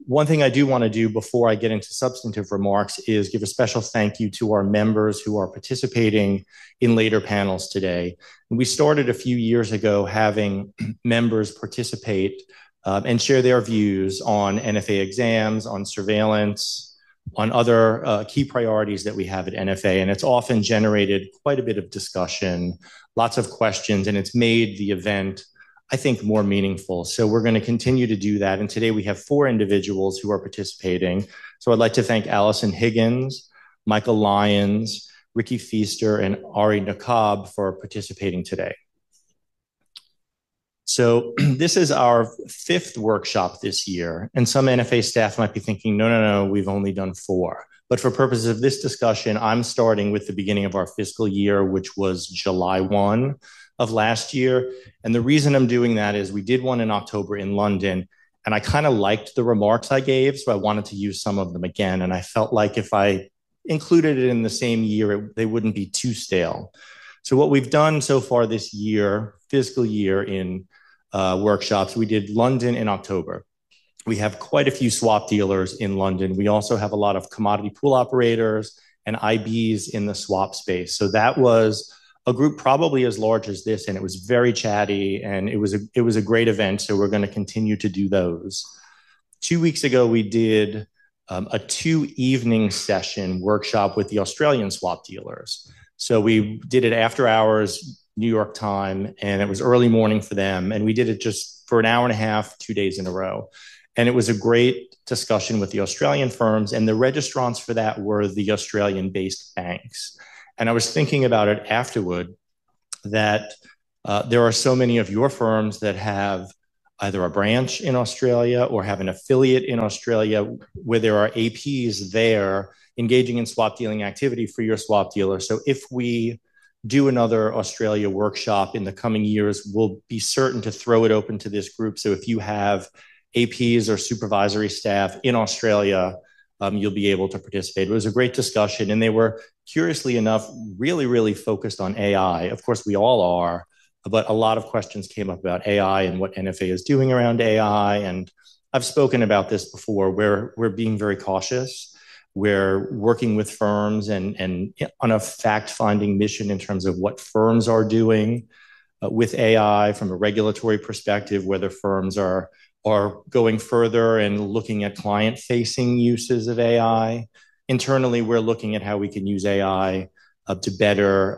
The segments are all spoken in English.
One thing I do want to do before I get into substantive remarks is give a special thank you to our members who are participating in later panels today. And we started a few years ago having members participate and share their views on NFA exams, on surveillance, on other key priorities that we have at NFA. And it's often generated quite a bit of discussion, lots of questions, and it's made the event, I think, more meaningful. So we're going to continue to do that. And today we have 4 individuals who are participating. So I'd like to thank Allison Higgins, Michael Lyons, Ricky Feaster, and Ari Nakab for participating today. So this is our 5th workshop this year, and some NFA staff might be thinking, no, we've only done 4. But for purposes of this discussion, I'm starting with the beginning of our fiscal year, which was July 1 of last year. And the reason I'm doing that is we did one in October in London, and I kind of liked the remarks I gave, so I wanted to use some of them again. And I felt like if I included it in the same year, they wouldn't be too stale. So what we've done so far this year, fiscal year in workshops, we did London in October. We have quite a few swap dealers in London. We also have a lot of commodity pool operators and IBs in the swap space. So that was a group probably as large as this, and it was very chatty, and it was a great event. So we're going to continue to do those. 2 weeks ago, we did a 2-evening session workshop with the Australian swap dealers. So we did it after hours, New York time, and it was early morning for them. And we did it just for an hour and a half, 2 days in a row. And it was a great discussion with the Australian firms, and the registrants for that were the Australian-based banks. And I was thinking about it afterward that there are so many of your firms that have either a branch in Australia or have an affiliate in Australia where there are APs there engaging in swap dealing activity for your swap dealer. So if we do another Australia workshop in the coming years, we'll be certain to throw it open to this group. So if you have APs or supervisory staff in Australia, you'll be able to participate. It was a great discussion, and they were, curiously enough, really, really focused on AI. Of course, we all are, but a lot of questions came up about AI and what NFA is doing around AI. And I've spoken about this before, where we're being very cautious. We're working with firms and on a fact-finding mission in terms of what firms are doing with AI from a regulatory perspective, whether firms are going further and looking at client-facing uses of AI. Internally, we're looking at how we can use AI to better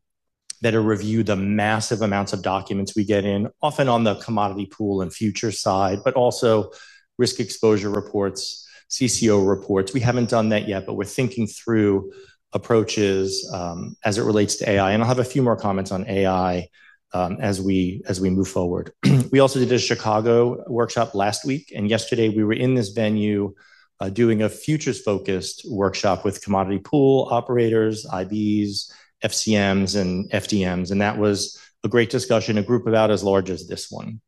review the massive amounts of documents we get in, often on the commodity pool and future side, but also risk exposure reports, CCO reports. We haven't done that yet, but we're thinking through approaches as it relates to AI. And I'll have a few more comments on AI as we move forward. We also did a Chicago workshop last week, and yesterday we were in this venue doing a futures-focused workshop with commodity pool operators, IBs, FCMs, and FDMs, and that was a great discussion, a group about as large as this one.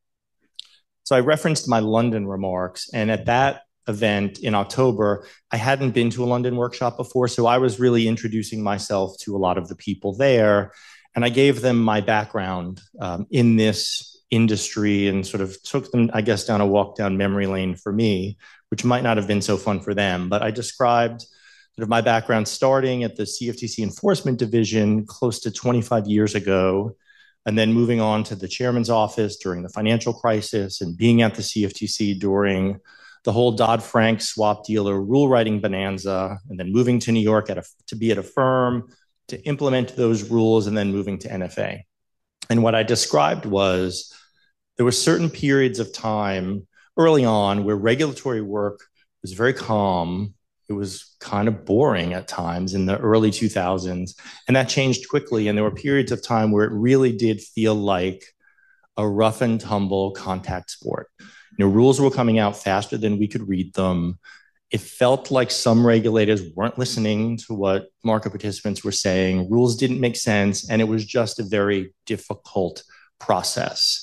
So I referenced my London remarks, and at that event in October, I hadn't been to a London workshop before, so I was really introducing myself to a lot of the people there. And I gave them my background in this industry and sort of took them, I guess, down a walk down memory lane for me, which might not have been so fun for them. But I described sort of my background starting at the CFTC Enforcement Division close to 25 years ago, and then moving on to the chairman's office during the financial crisis and being at the CFTC during the whole Dodd-Frank swap dealer rule writing bonanza, and then moving to New York to be at a firm to implement those rules, and then moving to NFA. And what I described was there were certain periods of time early on where regulatory work was very calm. It was kind of boring at times in the early 2000s, and that changed quickly. And there were periods of time where it really did feel like a rough and tumble contact sport. Rules were coming out faster than we could read them. It felt like some regulators weren't listening to what market participants were saying. Rules didn't make sense, and it was just a very difficult process.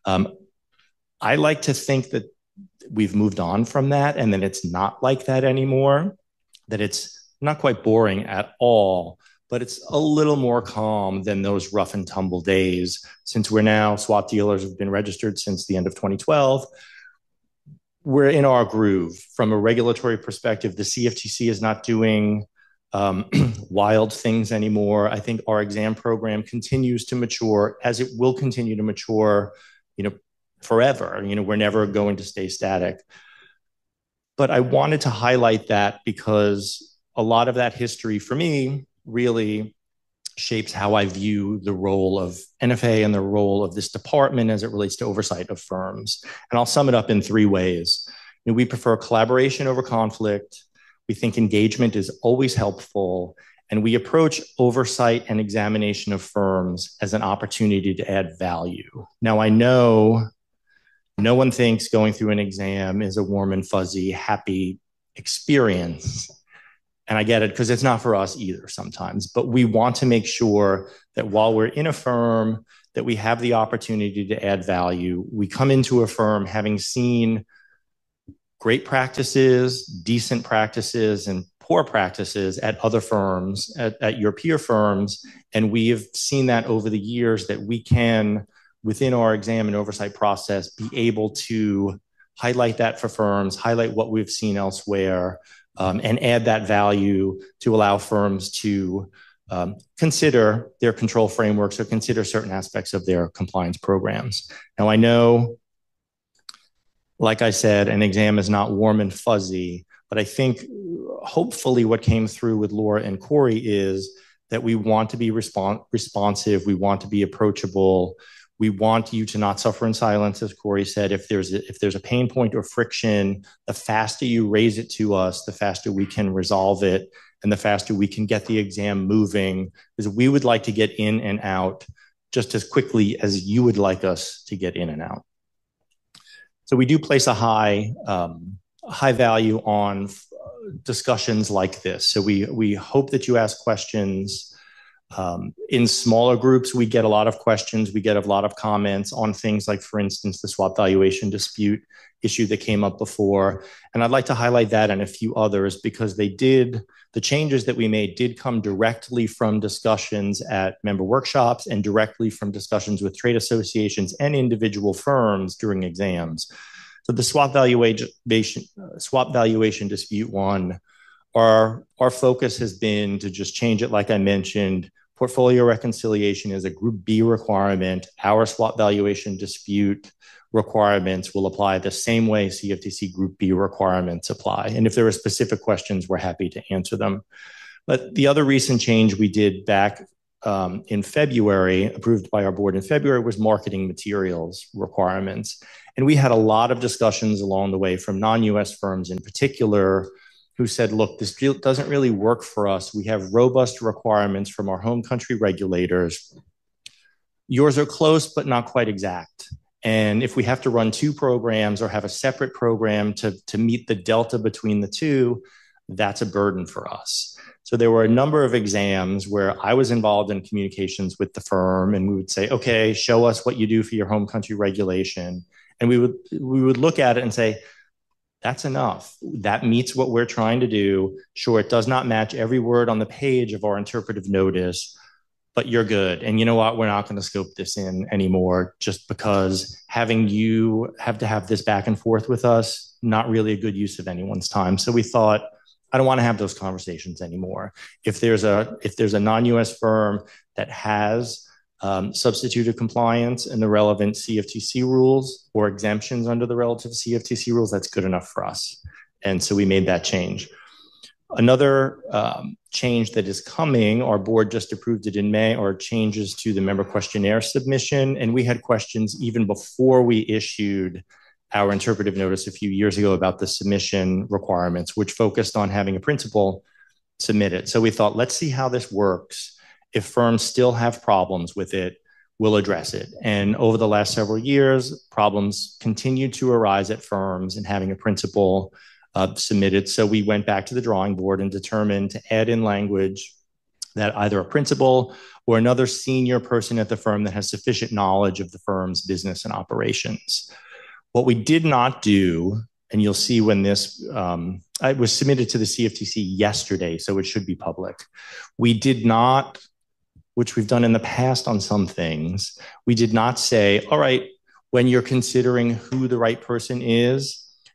I like to think that we've moved on from that and that it's not like that anymore, that it's not quite boring at all, but it's a little more calm than those rough and tumble days. Since we're now swap dealers have been registered since the end of 2012, we're in our groove. From a regulatory perspective, the CFTC is not doing wild things anymore. I think our exam program continues to mature, as it will continue to mature, forever. We're never going to stay static. But I wanted to highlight that because a lot of that history for me really shapes how I view the role of NFA and the role of this department as it relates to oversight of firms. And I'll sum it up in 3 ways. We prefer collaboration over conflict. We think engagement is always helpful. And we approach oversight and examination of firms as an opportunity to add value. Now, I know no one thinks going through an exam is a warm and fuzzy, happy experience. And I get it, because it's not for us either sometimes. But we want to make sure that while we're in a firm, that we have the opportunity to add value. We come into a firm having seen great practices, decent practices, and poor practices at other firms, at your peer firms. And we have seen that over the years, that we can, within our exam and oversight process, be able to highlight that for firms, highlight what we've seen elsewhere, and add that value to allow firms to consider their control frameworks or consider certain aspects of their compliance programs. Now, I know, like I said, an exam is not warm and fuzzy, but I think hopefully what came through with Laura and Corey is that we want to be responsive, we want to be approachable, we want you to not suffer in silence, as Corey said. If there's a pain point or friction, the faster you raise it to us, the faster we can resolve it, and the faster we can get the exam moving, because we would like to get in and out just as quickly as you would like us to get in and out. So we do place a high value on discussions like this. So we hope that you ask questions. In smaller groups, we get a lot of questions. We get a lot of comments on things like, for instance, the swap valuation dispute issue that came up before. And I'd like to highlight that and a few others, because the changes that we made did come directly from discussions at member workshops and directly from discussions with trade associations and individual firms during exams. So the swap valuation dispute one, our focus has been to just change it. Like I mentioned, portfolio reconciliation is a Group B requirement. Our swap valuation dispute requirements will apply the same way CFTC Group B requirements apply. And if there are specific questions, we're happy to answer them. But the other recent change we did back in February, approved by our board in February, was marketing materials requirements. And we had a lot of discussions along the way from non-US firms in particular, who said, look, this deal doesn't really work for us. We have robust requirements from our home country regulators. Yours are close, but not quite exact. And if we have to run 2 programs or have a separate program to meet the delta between the 2, that's a burden for us. So there were a number of exams where I was involved in communications with the firm, and we would say, okay, show us what you do for your home country regulation. And we would look at it and say, that's enough. That meets what we're trying to do. Sure, it does not match every word on the page of our interpretive notice, but you're good. And you know what? We're not going to scope this in anymore, just because having you have to have this back and forth with us, not really a good use of anyone's time. So we thought, I don't want to have those conversations anymore. If there's a non-US firm that has substituted compliance in the relevant CFTC rules or exemptions under the relative CFTC rules, that's good enough for us. And so we made that change. Another change that is coming, our board just approved it in May, are changes to the member questionnaire submission. And we had questions even before we issued our interpretive notice a few years ago about the submission requirements, which focused on having a principal submit it. So we thought, let's see how this works. If firms still have problems with it, we'll address it. And over the last several years, problems continued to arise at firms in having a principal submitted. So we went back to the drawing board and determined to add in language that either a principal or another senior person at the firm that has sufficient knowledge of the firm's business and operations. What we did not do, and you'll see when this it was submitted to the CFTC yesterday, so it should be public. We did not, which we've done in the past on some things, we did not say, all right, when you're considering who the right person is,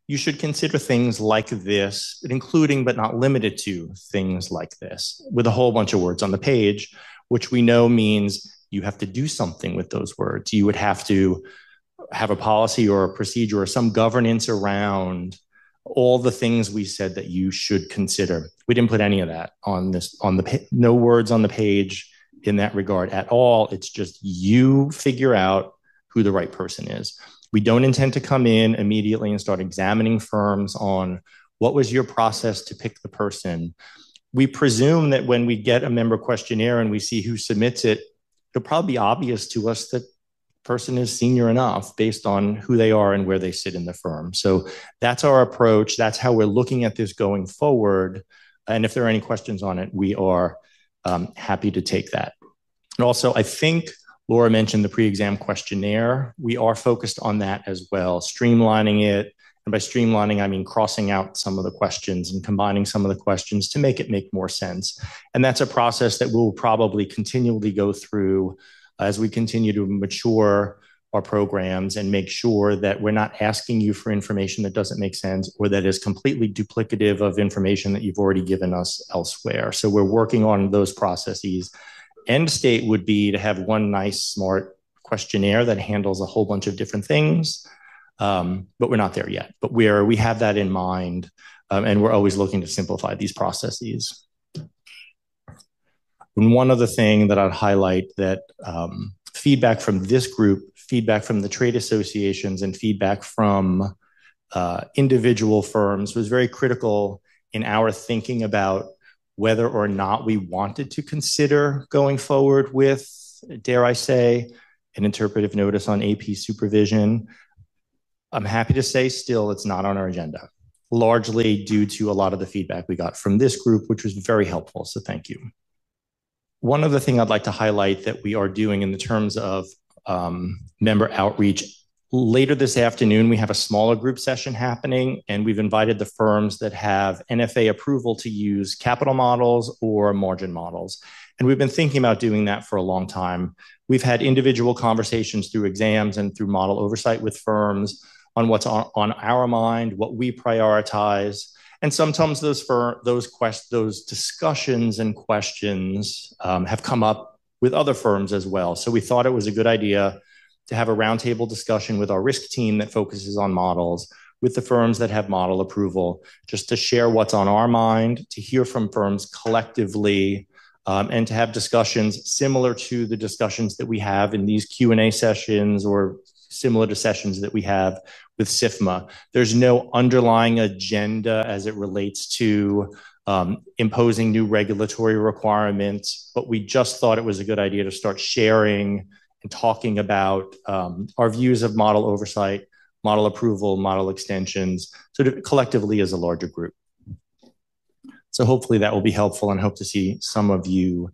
you should consider things like this, including but not limited to things like this, with a whole bunch of words on the page, which we know means you have to do something with those words. You would have to have a policy or a procedure or some governance around all the things we said that you should consider. We didn't put any of that on this, no words on the page in that regard at all. It's just you figure out who the right person is. We don't intend to come in immediately and start examining firms on what was your process to pick the person. We presume that when we get a member questionnaire and we see who submits it, it'll probably be obvious to us that person is senior enough based on who they are and where they sit in the firm. So that's our approach. That's how we're looking at this going forward. And if there are any questions on it, we are happy to take that. And also, I think Laura mentioned the pre-exam questionnaire. We are focused on that as well, streamlining it. And by streamlining, I mean crossing out some of the questions and combining some of the questions to make it make more sense. And that's a process that we'll probably continually go through as we continue to mature our programs and make sure that we're not asking you for information that doesn't make sense or that is completely duplicative of information that you've already given us elsewhere. So we're working on those processes. End state would be to have one nice, smart questionnaire that handles a whole bunch of different things, but we're not there yet. But we have that in mind, and we're always looking to simplify these processes. And one other thing that I'd highlight that feedback from this group, feedback from the trade associations, and feedback from individual firms was very critical in our thinking about whether or not we wanted to consider going forward with, dare I say, an interpretive notice on AP supervision. I'm happy to say still it's not on our agenda, largely due to a lot of the feedback we got from this group, which was very helpful, so thank you. One other thing I'd like to highlight that we are doing in the terms of member outreach, later this afternoon, we have a smaller group session happening, and we've invited the firms that have NFA approval to use capital models or margin models. And we've been thinking about doing that for a long time. We've had individual conversations through exams and through model oversight with firms on what's on our mind, what we prioritize. And sometimes those discussions and questions have come up with other firms as well. So we thought it was a good idea to have a roundtable discussion with our risk team that focuses on models, with the firms that have model approval, just to share what's on our mind, to hear from firms collectively, and to have discussions similar to the discussions that we have in these Q&A sessions or similar to sessions that we have with SIFMA. There's no underlying agenda as it relates to imposing new regulatory requirements, but we just thought it was a good idea to start sharing and talking about our views of model oversight, model approval, model extensions, sort of collectively as a larger group. So hopefully that will be helpful, and hope to see some of you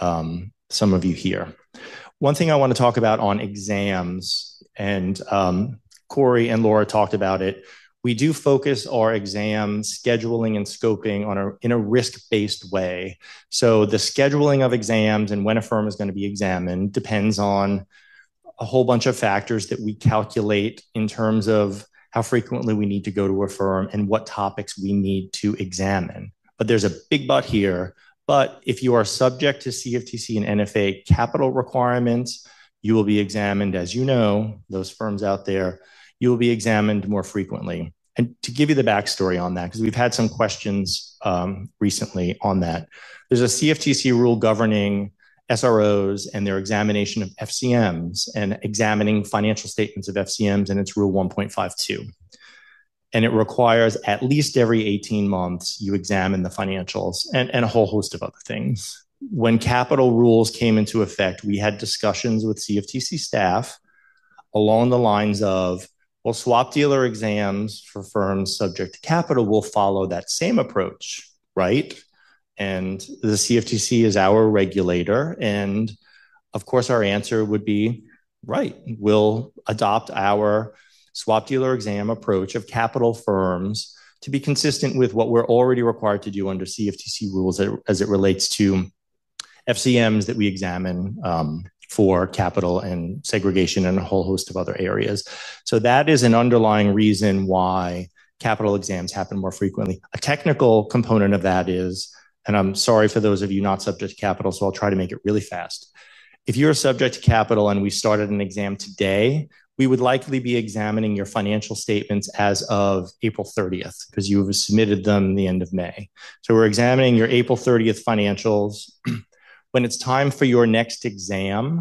here. One thing I want to talk about on exams, and Corey and Laura talked about it. We do focus our exam scheduling and scoping in a risk-based way. So the scheduling of exams and when a firm is going to be examined depends on a whole bunch of factors that we calculate in terms of how frequently we need to go to a firm and what topics we need to examine. But there's a big but here. But if you are subject to CFTC and NFA capital requirements, you will be examined, as you know, those firms out there, you will be examined more frequently. And to give you the backstory on that, because we've had some questions recently on that, there's a CFTC rule governing SROs and their examination of FCMs and examining financial statements of FCMs, and it's Rule 1.52. And it requires at least every 18 months you examine the financials and a whole host of other things. When capital rules came into effect, we had discussions with CFTC staff along the lines of, well, swap dealer exams for firms subject to capital will follow that same approach, right? And the CFTC is our regulator. And of course, our answer would be, right, we'll adopt our swap dealer exam approach of capital firms to be consistent with what we're already required to do under CFTC rules as it relates to FCMs that we examine for capital and segregation and a whole host of other areas. So that is an underlying reason why capital exams happen more frequently. A technical component of that is, and I'm sorry for those of you not subject to capital, so I'll try to make it really fast. If you're subject to capital and we started an exam today, we would likely be examining your financial statements as of April 30th because you have submitted them the end of May. So we're examining your April 30th financials. When it's time for your next exam,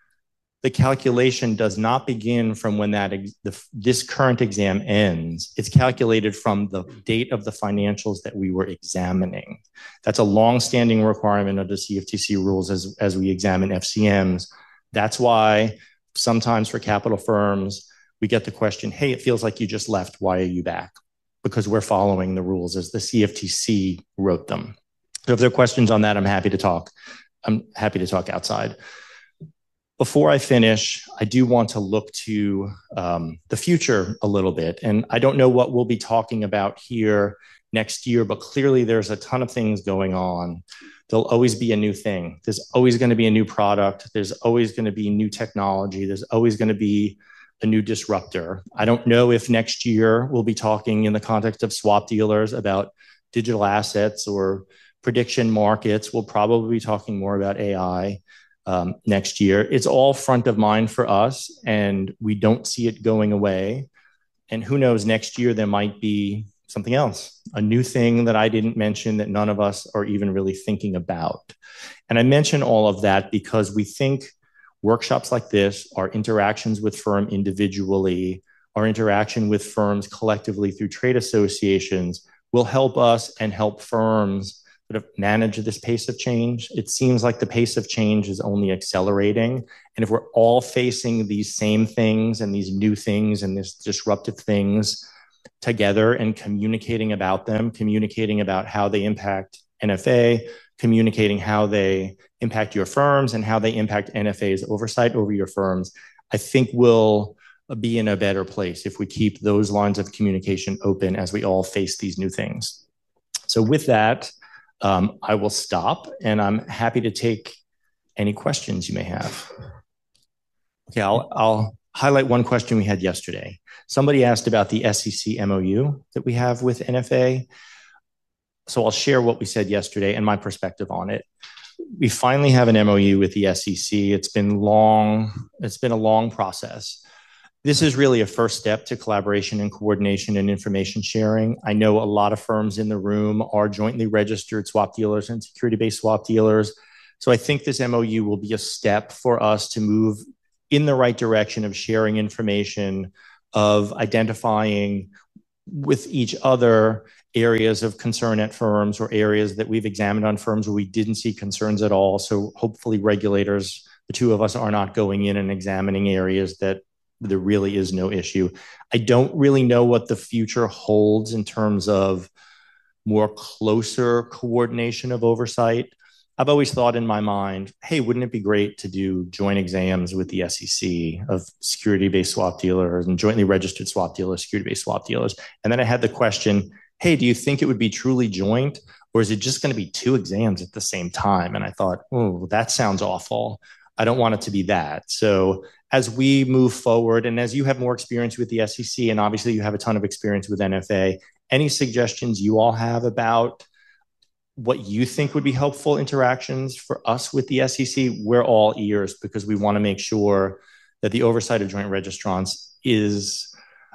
the calculation does not begin from when this current exam ends. It's calculated from the date of the financials that we were examining. That's a long-standing requirement of the CFTC rules as we examine FCMs. That's why sometimes for capital firms, we get the question, hey, it feels like you just left. Why are you back? Because we're following the rules as the CFTC wrote them. So if there are questions on that, I'm happy to talk. I'm happy to talk outside. Before I finish, I do want to look to the future a little bit. And I don't know what we'll be talking about here next year, but clearly there's a ton of things going on. There'll always be a new thing. There's always going to be a new product. There's always going to be new technology. There's always going to be a new disruptor. I don't know if next year we'll be talking in the context of swap dealers about digital assets or prediction markets. We'll probably be talking more about AI next year. It's all front of mind for us, and we don't see it going away. And who knows, next year there might be something else, a new thing that I didn't mention that none of us are even really thinking about. And I mention all of that because we think workshops like this, our interactions with firm individually, our interaction with firms collectively through trade associations will help us and help firms sort of manage this pace of change. It seems like the pace of change is only accelerating. And if we're all facing these same things and these new things and these disruptive things together and communicating about them, communicating about how they impact NFA, communicating how they impact your firms and how they impact NFA's oversight over your firms, I think we'll be in a better place if we keep those lines of communication open as we all face these new things. So with that, I will stop, and I'm happy to take any questions you may have. Okay, I'll highlight one question we had yesterday. Somebody asked about the SEC MOU that we have with NFA. So I'll share what we said yesterday and my perspective on it. We finally have an MOU with the SEC. It's been a long process. This is really a first step to collaboration and coordination and information sharing. I know a lot of firms in the room are jointly registered swap dealers and security-based swap dealers. So I think this MOU will be a step for us to move in the right direction of sharing information, of identifying with each other areas of concern at firms or areas that we've examined on firms where we didn't see concerns at all. So hopefully regulators, the two of us, are not going in and examining areas that there really is no issue. I don't really know what the future holds in terms of more closer coordination of oversight. I've always thought in my mind, hey, wouldn't it be great to do joint exams with the SEC of security-based swap dealers and jointly registered swap dealers, security-based swap dealers? And then I had the question, hey, do you think it would be truly joint, or is it just going to be two exams at the same time? And I thought, oh, that sounds awful. I don't want it to be that. So as we move forward, and as you have more experience with the SEC, and obviously you have a ton of experience with NFA, any suggestions you all have about what you think would be helpful interactions for us with the SEC, we're all ears, because we want to make sure that the oversight of joint registrants is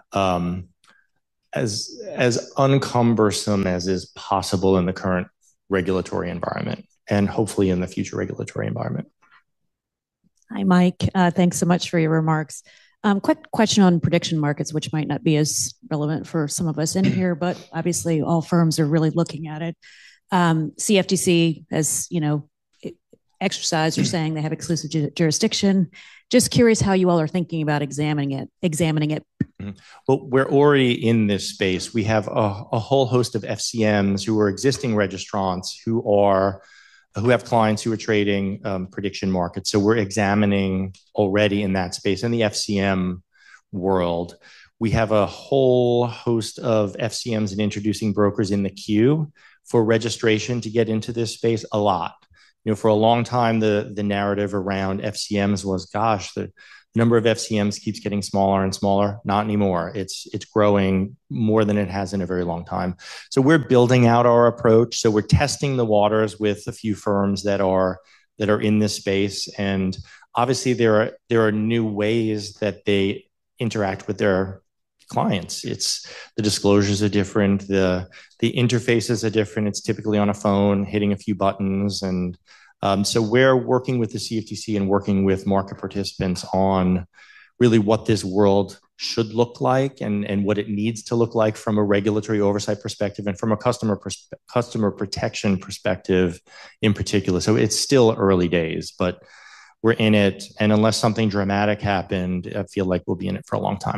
as uncumbersome as is possible in the current regulatory environment and hopefully in the future regulatory environment. Hi, Mike. Thanks so much for your remarks. Quick question on prediction markets, which might not be as relevant for some of us in here, but obviously all firms are really looking at it. CFTC has, exercised or saying they have exclusive jurisdiction. Just curious how you all are thinking about examining it. Well, we're already in this space. We have a whole host of FCMs who are existing registrants who have clients who are trading prediction markets. So we're examining already in that space. In the FCM world, we have a whole host of FCMs and introducing brokers in the queue for registration to get into this space a lot. For a long time, the narrative around FCMs was, gosh, the number of FCMs keeps getting smaller and smaller. Not anymore. It's growing more than it has in a very long time. So we're building out our approach. So we're testing the waters with a few firms that are in this space, and obviously there are new ways that they interact with their clients. It's the disclosures are different, the interfaces are different. It's typically on a phone, hitting a few buttons, and so we're working with the CFTC and working with market participants on really what this world should look like and what it needs to look like from a regulatory oversight perspective and from a customer protection perspective in particular. So it's still early days, but we're in it. And unless something dramatic happened, I feel like we'll be in it for a long time.